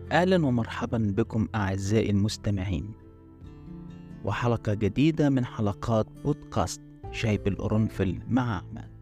أهلا ومرحبا بكم أعزائي المستمعين، وحلقة جديدة من حلقات بودكاست شاي بالقرنفل مع أحمد.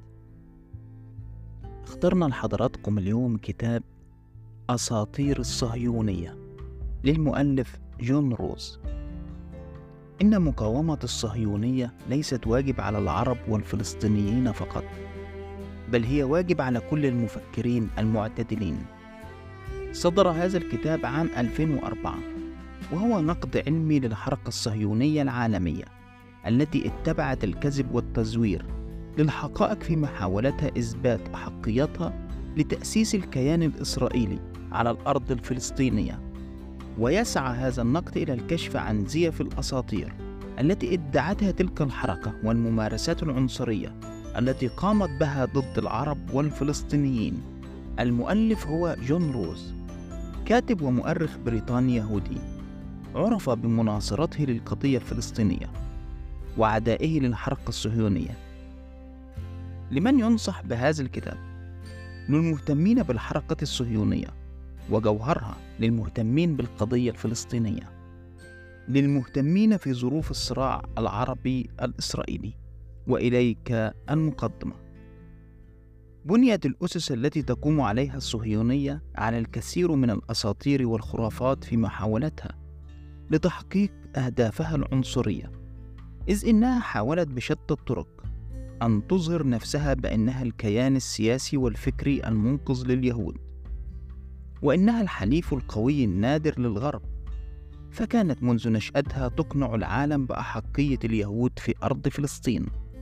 اخترنا لحضراتكم اليوم كتاب أساطير الصهيونية للمؤلف جون روز. إن مقاومة الصهيونية ليست واجب على العرب والفلسطينيين فقط، بل هي واجب على كل المفكرين المعتدلين. صدر هذا الكتاب عام 2004، وهو نقد علمي للحركة الصهيونية العالمية التي اتبعت الكذب والتزوير للحقائق في محاولتها إثبات أحقيتها لتأسيس الكيان الإسرائيلي على الأرض الفلسطينية. ويسعى هذا النقد إلى الكشف عن زيف الأساطير التي ادعتها تلك الحركة والممارسات العنصرية التي قامت بها ضد العرب والفلسطينيين. المؤلف هو جون روز، كاتب ومؤرخ بريطاني يهودي، عرف بمناصرته للقضية الفلسطينية وعدائه للحركة الصهيونية. لمن ينصح بهذا الكتاب؟ للمهتمين بالحركة الصهيونية وجوهرها، للمهتمين بالقضية الفلسطينية، للمهتمين في ظروف الصراع العربي الإسرائيلي. وإليك المقدمة. بنيت الأسس التي تقوم عليها الصهيونية على الكثير من الأساطير والخرافات في محاولتها لتحقيق أهدافها العنصرية، إذ إنها حاولت بشتى الطرق أن تظهر نفسها بأنها الكيان السياسي والفكري المنقذ لليهود، وإنها الحليف القوي النادر للغرب. فكانت منذ نشأتها تقنع العالم بأحقية اليهود في أرض فلسطين،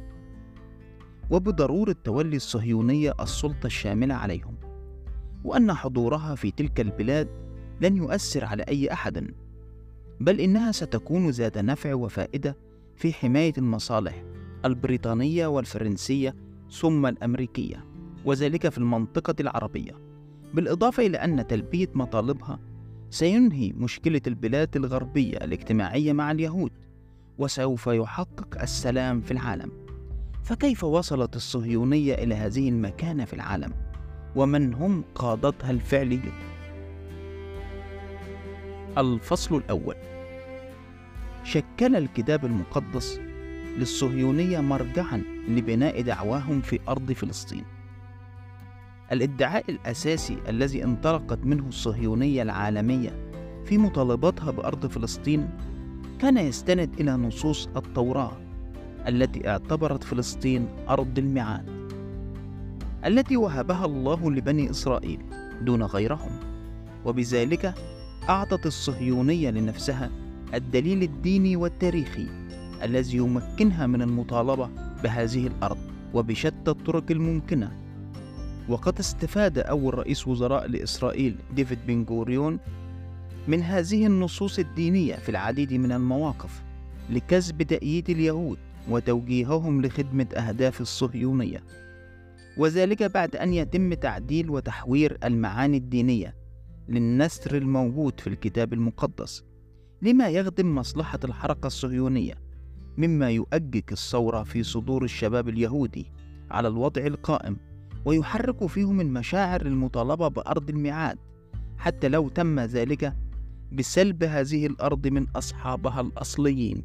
وبضرورة تولي الصهيونية السلطة الشاملة عليهم، وأن حضورها في تلك البلاد لن يؤثر على أي أحد، بل إنها ستكون ذات نفع وفائدة في حماية المصالح البريطانية والفرنسية ثم الأمريكية، وذلك في المنطقة العربية. بالإضافة إلى أن تلبية مطالبها سينهي مشكلة البلاد الغربية الاجتماعية مع اليهود، وسوف يحقق السلام في العالم. فكيف وصلت الصهيونية إلى هذه المكانة في العالم؟ ومن هم قادتها الفعليون؟ الفصل الأول. شكل الكتاب المقدس للصهيونية مرجعاً لبناء دعواهم في أرض فلسطين. الادعاء الأساسي الذي انطلقت منه الصهيونية العالمية في مطالباتها بأرض فلسطين كان يستند إلى نصوص التوراة التي اعتبرت فلسطين أرض الميعاد التي وهبها الله لبني إسرائيل دون غيرهم، وبذلك أعطت الصهيونية لنفسها الدليل الديني والتاريخي الذي يمكنها من المطالبة بهذه الأرض وبشتى الطرق الممكنة. وقد استفاد أول رئيس وزراء لإسرائيل ديفيد بن غوريون من هذه النصوص الدينية في العديد من المواقف لكسب تأييد اليهود وتوجيههم لخدمة أهداف الصهيونية، وذلك بعد أن يتم تعديل وتحوير المعاني الدينية للنثر الموجود في الكتاب المقدس لما يخدم مصلحة الحركة الصهيونية، مما يؤجج الثورة في صدور الشباب اليهودي على الوضع القائم، ويحرك فيهم المشاعر المطالبة بأرض الميعاد، حتى لو تم ذلك بسلب هذه الأرض من أصحابها الأصليين.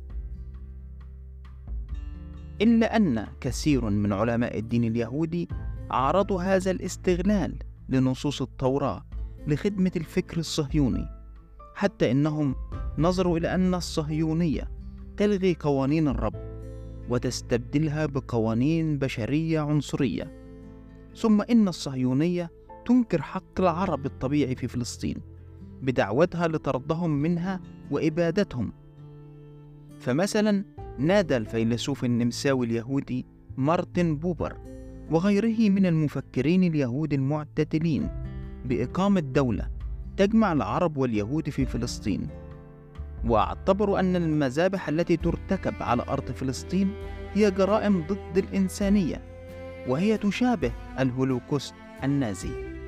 إلا أن كثير من علماء الدين اليهودي عارضوا هذا الاستغلال لنصوص التوراة لخدمة الفكر الصهيوني، حتى إنهم نظروا إلى أن الصهيونية تلغي قوانين الرب وتستبدلها بقوانين بشرية عنصرية، ثم إن الصهيونية تنكر حق العرب الطبيعي في فلسطين بدعوتها لطردهم منها وإبادتهم. فمثلا نادى الفيلسوف النمساوي اليهودي مارتن بوبر وغيره من المفكرين اليهود المعتدلين بإقامة دولة تجمع العرب واليهود في فلسطين، واعتبروا أن المذابح التي ترتكب على أرض فلسطين هي جرائم ضد الإنسانية، وهي تشابه الهولوكوست النازي.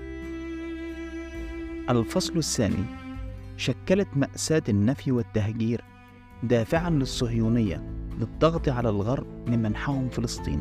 الفصل الثاني. شكلت مأساة النفي والتهجير دافعاً للصهيونية للضغط على الغرب لمنحهم فلسطين.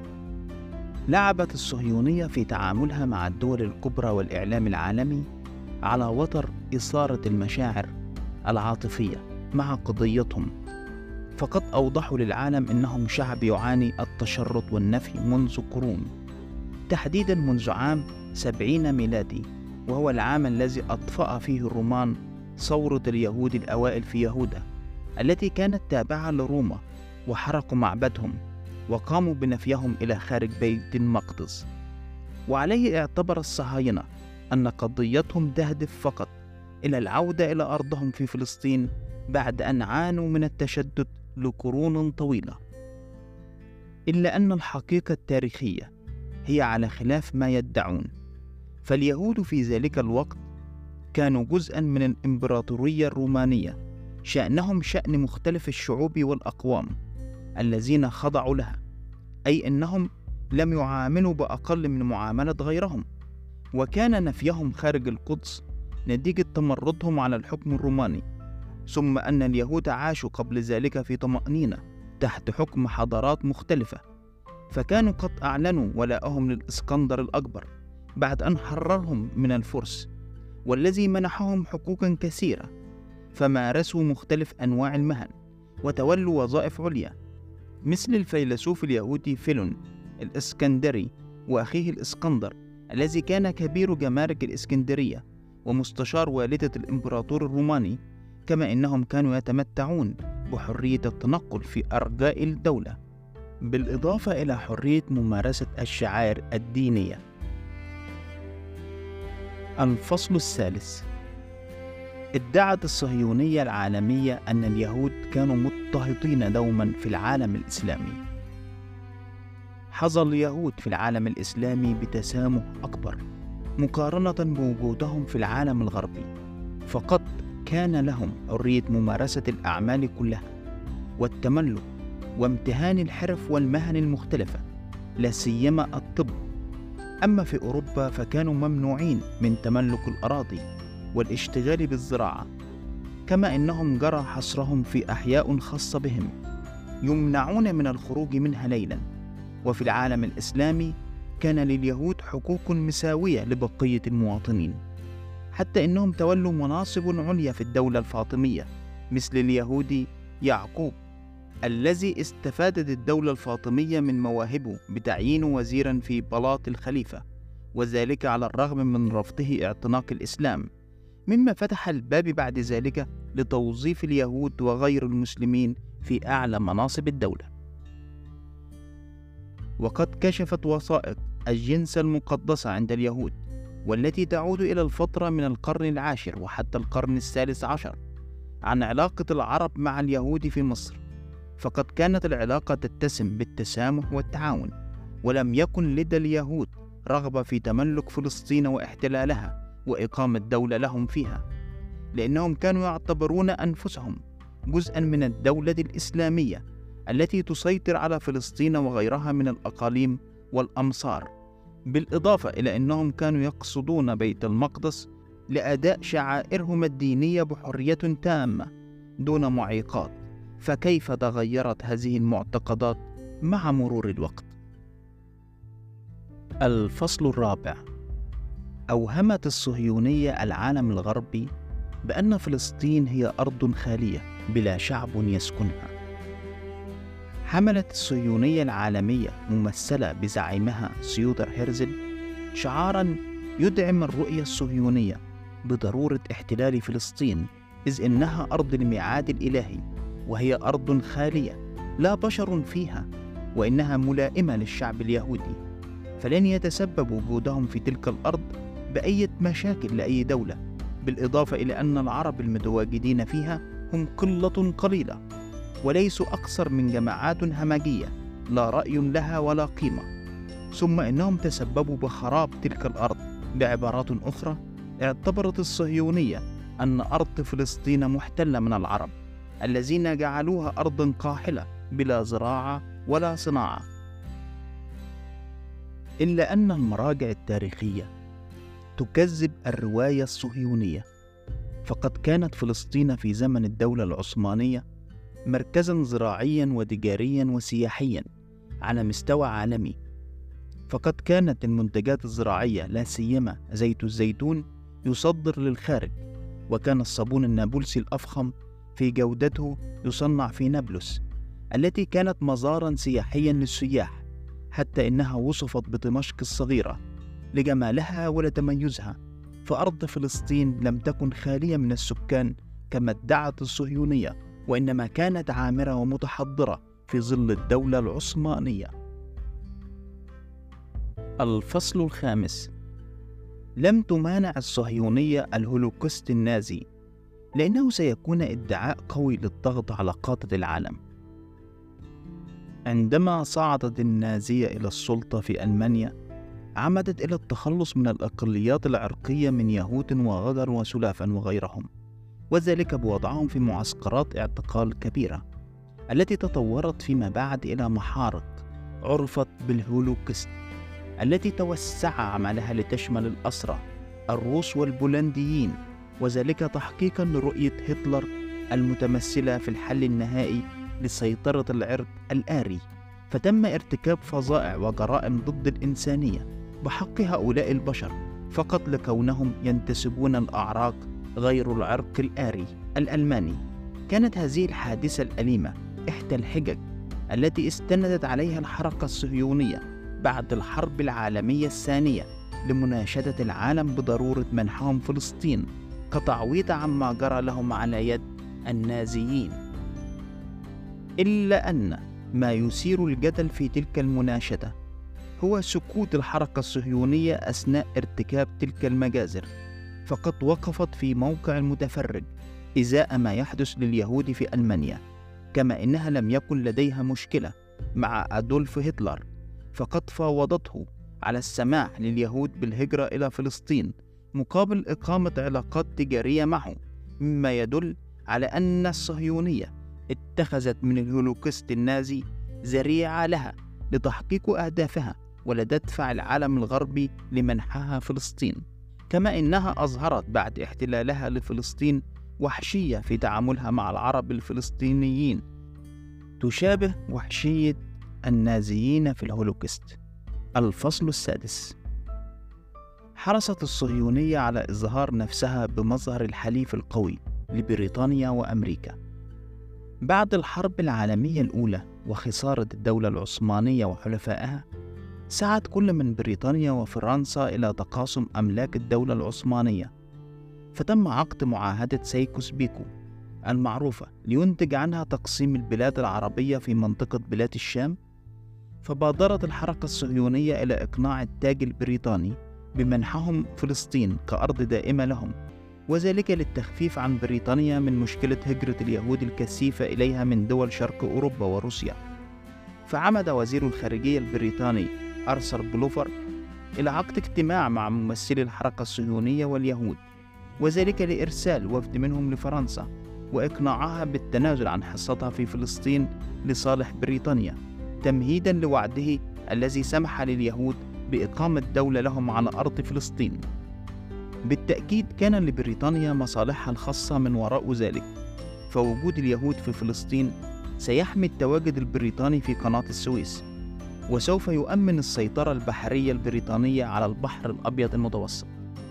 لعبت الصهيونية في تعاملها مع الدول الكبرى والإعلام العالمي على وتر إثارة المشاعر العاطفية مع قضيتهم، فقد أوضحوا للعالم أنهم شعب يعاني التشرد والنفي منذ قرون، تحديدا منذ عام 70 ميلادي، وهو العام الذي أطفأ فيه الرومان ثورة اليهود الأوائل في يهودا التي كانت تابعة لروما، وحرقوا معبدهم وقاموا بنفيهم إلى خارج بيت المقدس. وعليه اعتبر الصهاينة أن قضيتهم تهدف فقط إلى العودة إلى أرضهم في فلسطين بعد أن عانوا من التشدد لقرون طويلة. إلا أن الحقيقة التاريخية هي على خلاف ما يدعون، فاليهود في ذلك الوقت كانوا جزءا من الإمبراطورية الرومانية، شأنهم شأن مختلف الشعوب والأقوام الذين خضعوا لها، أي أنهم لم يعاملوا بأقل من معاملة غيرهم، وكان نفيهم خارج القدس نتيجة تمردهم على الحكم الروماني، ثم أن اليهود عاشوا قبل ذلك في طمأنينة تحت حكم حضارات مختلفة، فكانوا قد أعلنوا ولاءهم للإسكندر الأكبر بعد أن حررهم من الفرس، والذي منحهم حقوقا كثيرة، فمارسوا مختلف أنواع المهن وتولوا وظائف عليا، مثل الفيلسوف اليهودي فيلون الإسكندري وأخيه الإسكندر الذي كان كبير جمارك الإسكندرية ومستشار والدة الإمبراطور الروماني، كما إنهم كانوا يتمتعون بحرية التنقل في أرجاء الدولة، بالإضافة إلى حرية ممارسة الشعائر الدينية. الفصل الثالث. ادعت الصهيونية العالمية أن اليهود كانوا مضطهدين دوما في العالم الإسلامي. حظى اليهود في العالم الإسلامي بتسامح أكبر مقارنة بوجودهم في العالم الغربي، فقد كان لهم حرية ممارسة الأعمال كلها والتملك وامتهان الحرف والمهن المختلفة، لا سيما الطب. أما في أوروبا فكانوا ممنوعين من تملك الأراضي والاشتغال بالزراعة، كما إنهم جرى حصرهم في أحياء خاصة بهم يمنعون من الخروج منها ليلا. وفي العالم الإسلامي كان لليهود حقوق مساوية لبقية المواطنين، حتى إنهم تولوا مناصب عليا في الدولة الفاطمية، مثل اليهودي يعقوب الذي استفادت الدولة الفاطمية من مواهبه بتعيينه وزيرا في بلاط الخليفة، وذلك على الرغم من رفضه اعتناق الإسلام، مما فتح الباب بعد ذلك لتوظيف اليهود وغير المسلمين في أعلى مناصب الدولة. وقد كشفت وثائق الجنس المقدسة عند اليهود، والتي تعود إلى الفترة من القرن العاشر وحتى القرن الثالث عشر، عن علاقة العرب مع اليهود في مصر، فقد كانت العلاقة تتسم بالتسامح والتعاون، ولم يكن لدى اليهود رغبة في تملك فلسطين واحتلالها وإقامة دولة لهم فيها، لأنهم كانوا يعتبرون أنفسهم جزءا من الدولة الإسلامية التي تسيطر على فلسطين وغيرها من الأقاليم والأمصار، بالإضافة إلى أنهم كانوا يقصدون بيت المقدس لأداء شعائرهم الدينية بحرية تامة دون معيقات. فكيف تغيرت هذه المعتقدات مع مرور الوقت؟ الفصل الرابع. أوهمت الصهيونية العالم الغربي بأن فلسطين هي أرض خالية بلا شعب يسكنها. حملت الصهيونية العالمية ممثلة بزعيمها سيودر هيرزل شعاراً يدعم الرؤية الصهيونية بضرورة احتلال فلسطين، إذ إنها أرض الميعاد الإلهي، وهي أرض خالية لا بشر فيها، وإنها ملائمة للشعب اليهودي، فلن يتسبب وجودهم في تلك الأرض بأي مشاكل لأي دولة، بالإضافة إلى أن العرب المتواجدين فيها هم قلة قليلة وليسوا أكثر من جماعات همجية لا رأي لها ولا قيمة. ثم إنهم تسببوا بخراب تلك الأرض. بعبارات أخرى، اعتبرت الصهيونية أن أرض فلسطين محتلة من العرب الذين جعلوها أرضا قاحلة بلا زراعة ولا صناعة. إلا أن المراجع التاريخية تكذب الرواية الصهيونية، فقد كانت فلسطين في زمن الدولة العثمانية مركزا زراعيا وتجاريا وسياحيا على مستوى عالمي، فقد كانت المنتجات الزراعية لا سيما زيت الزيتون يصدر للخارج، وكان الصابون النابلسي الأفخم في جودته يصنع في نابلس التي كانت مزارا سياحيا للسياح، حتى إنها وصفت بدمشق الصغيرة لجمالها ولتميزها. فأرض فلسطين لم تكن خالية من السكان كما ادعت الصهيونية، وإنما كانت عامرة ومتحضرة في ظل الدولة العثمانية. الفصل الخامس: لم تمانع الصهيونية الهولوكوست النازي، لأنه سيكون ادعاء قوي للضغط على قادة العالم. عندما صعدت النازية إلى السلطة في ألمانيا، عمدت إلى التخلص من الأقليات العرقية من يهود وغجر وسلافا وغيرهم، وذلك بوضعهم في معسكرات اعتقال كبيرة التي تطورت فيما بعد إلى محارق عرفت بالهولوكوست، التي توسع عملها لتشمل الأسرى الروس والبولنديين، وذلك تحقيقا لرؤية هتلر المتمثلة في الحل النهائي لسيطرة العرق الآري. فتم ارتكاب فظائع وجرائم ضد الإنسانية بحق هؤلاء البشر فقط لكونهم ينتسبون الأعراق غير العرق الآري الألماني. كانت هذه الحادثة الأليمة إحدى الحجج التي استندت عليها الحركة الصهيونية بعد الحرب العالمية الثانية لمناشدة العالم بضرورة منحهم فلسطين كتعويض عما جرى لهم على يد النازيين. إلا أن ما يثير الجدل في تلك المناشدة هو سكوت الحركة الصهيونية أثناء ارتكاب تلك المجازر، فقد وقفت في موقع المتفرج إزاء ما يحدث لليهود في ألمانيا، كما إنها لم يكن لديها مشكلة مع أدولف هتلر، فقد فاوضته على السماح لليهود بالهجرة إلى فلسطين مقابل إقامة علاقات تجارية معه، مما يدل على أن الصهيونية اتخذت من الهولوكوست النازي ذريعة لها لتحقيق أهدافها ولدفع العالم الغربي لمنحها فلسطين، كما إنها أظهرت بعد احتلالها لفلسطين وحشية في تعاملها مع العرب الفلسطينيين تشابه وحشية النازيين في الهولوكوست. الفصل السادس: حرصت الصهيونية على إظهار نفسها بمظهر الحليف القوي لبريطانيا وأمريكا. بعد الحرب العالمية الأولى وخسارة الدولة العثمانية وحلفائها، سعت كل من بريطانيا وفرنسا إلى تقاسم أملاك الدولة العثمانية، فتم عقد معاهدة سايكوس بيكو المعروفة لينتج عنها تقسيم البلاد العربية في منطقة بلاد الشام. فبادرت الحركة الصهيونية إلى إقناع التاج البريطاني بمنحهم فلسطين كأرض دائمة لهم، وذلك للتخفيف عن بريطانيا من مشكلة هجرة اليهود الكثيفة إليها من دول شرق أوروبا وروسيا. فعمد وزير الخارجية البريطاني أرثر بلوفر إلى عقد اجتماع مع ممثلي الحركة الصهيونية واليهود، وذلك لإرسال وفد منهم لفرنسا وإقناعها بالتنازل عن حصتها في فلسطين لصالح بريطانيا، تمهيدا لوعده الذي سمح لليهود بإقامة دولة لهم على أرض فلسطين. بالتأكيد كان لبريطانيا مصالحها الخاصة من وراء ذلك، فوجود اليهود في فلسطين سيحمي التواجد البريطاني في قناة السويس، وسوف يؤمن السيطرة البحرية البريطانية على البحر الأبيض المتوسط.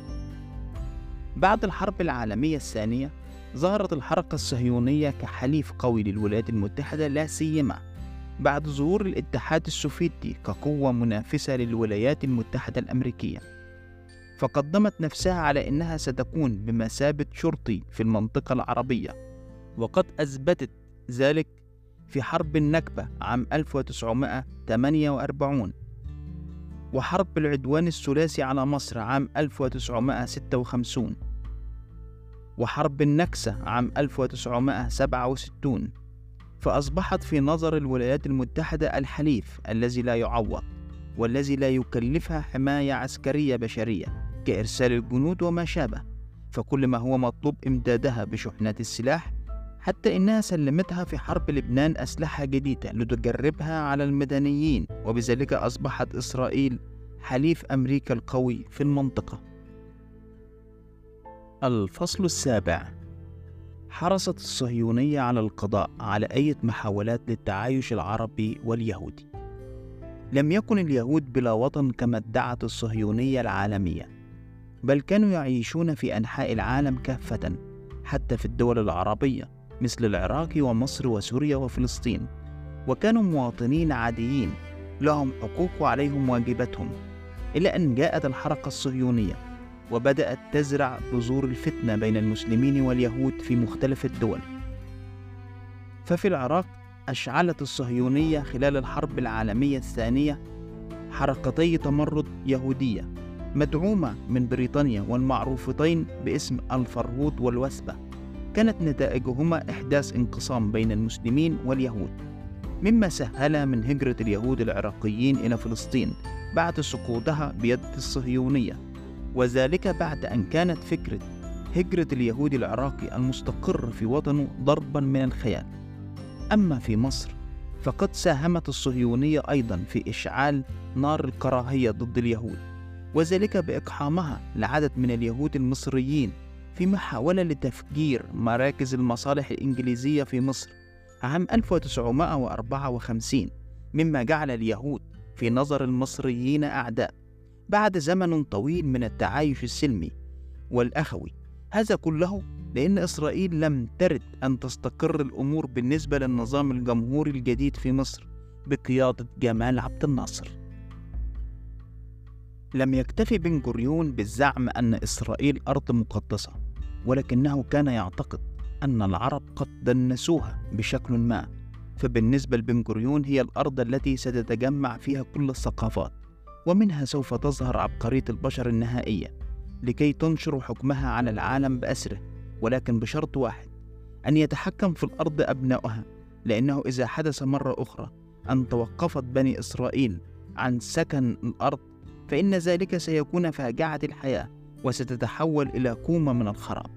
بعد الحرب العالمية الثانية ظهرت الحركة الصهيونية كحليف قوي للولايات المتحدة، لا سيما بعد ظهور الاتحاد السوفيتي كقوة منافسة للولايات المتحدة الأمريكية، فقدمت نفسها على أنها ستكون بمثابة شرطي في المنطقة العربية، وقد أثبتت ذلك في حرب النكبة عام 1948 وحرب العدوان الثلاثي على مصر عام 1956 وحرب النكسة عام 1967. فأصبحت في نظر الولايات المتحدة الحليف الذي لا يعوض، والذي لا يكلفها حماية عسكرية بشرية كإرسال الجنود وما شابه، فكل ما هو مطلوب إمدادها بشحنات السلاح، حتى إنها سلمتها في حرب لبنان أسلحة جديدة لتجربها على المدنيين، وبذلك أصبحت إسرائيل حليف أمريكا القوي في المنطقة. الفصل السابع: حرصت الصهيونية على القضاء على أي محاولات للتعايش العربي واليهودي. لم يكن اليهود بلا وطن كما ادعت الصهيونية العالمية، بل كانوا يعيشون في أنحاء العالم كافة، حتى في الدول العربية مثل العراق ومصر وسوريا وفلسطين، وكانوا مواطنين عاديين لهم حقوق وعليهم واجباتهم، إلى أن جاءت الحركة الصهيونية وبدأت تزرع بذور الفتنة بين المسلمين واليهود في مختلف الدول. ففي العراق أشعلت الصهيونية خلال الحرب العالمية الثانية حركتي تمرد يهودية مدعومة من بريطانيا والمعروفتين باسم الفرهود والوثبة، كانت نتائجهما إحداث انقسام بين المسلمين واليهود، مما سهل من هجرة اليهود العراقيين إلى فلسطين بعد سقوطها بيد الصهيونية، وذلك بعد أن كانت فكرة هجرة اليهود العراقي المستقر في وطنه ضربا من الخيال. أما في مصر فقد ساهمت الصهيونية أيضا في إشعال نار الكراهية ضد اليهود، وذلك بإقحامها لعدد من اليهود المصريين في محاولة لتفجير مراكز المصالح الإنجليزية في مصر عام 1954، مما جعل اليهود في نظر المصريين أعداء بعد زمن طويل من التعايش السلمي والأخوي. هذا كله لأن إسرائيل لم ترد أن تستقر الأمور بالنسبة للنظام الجمهوري الجديد في مصر بقيادة جمال عبد الناصر. لم يكتفي بن غوريون بالزعم أن إسرائيل أرض مقدسة، ولكنه كان يعتقد أن العرب قد دنسوها بشكل ما، فبالنسبة لبن غوريون هي الأرض التي ستتجمع فيها كل الثقافات، ومنها سوف تظهر عبقرية البشر النهائية لكي تنشر حكمها على العالم بأسره، ولكن بشرط واحد: أن يتحكم في الأرض أبناؤها، لأنه إذا حدث مرة أخرى أن توقفت بني إسرائيل عن سكن الأرض فإن ذلك سيكون فاجعة الحياة وستتحول إلى كومة من الخراب.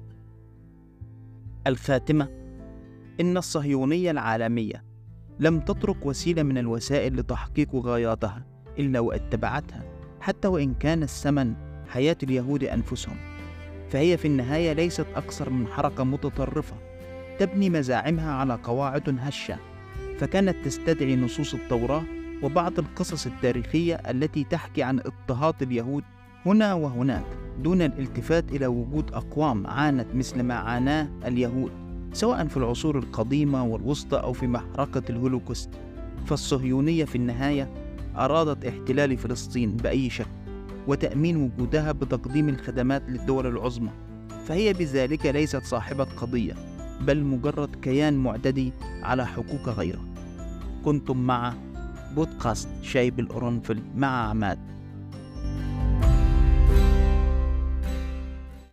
الخاتمة: إن الصهيونية العالمية لم تترك وسيلة من الوسائل لتحقيق غاياتها إلا واتبعتها، حتى وإن كان الثمن حياة اليهود أنفسهم، فهي في النهاية ليست أكثر من حركة متطرفة تبني مزاعمها على قواعد هشة، فكانت تستدعي نصوص التوراة وبعض القصص التاريخية التي تحكي عن اضطهاد اليهود هنا وهناك، دون الالتفات إلى وجود أقوام عانت مثل ما عاناه اليهود سواء في العصور القديمة والوسطى أو في محرقة الهولوكوست. فالصهيونية في النهاية أرادت احتلال فلسطين بأي شكل وتأمين وجودها بتقديم الخدمات للدول العظمى، فهي بذلك ليست صاحبة قضية بل مجرد كيان معتدي على حقوق غيره. كنتم مع بودكاست شاي بالقرنفل مع عماد.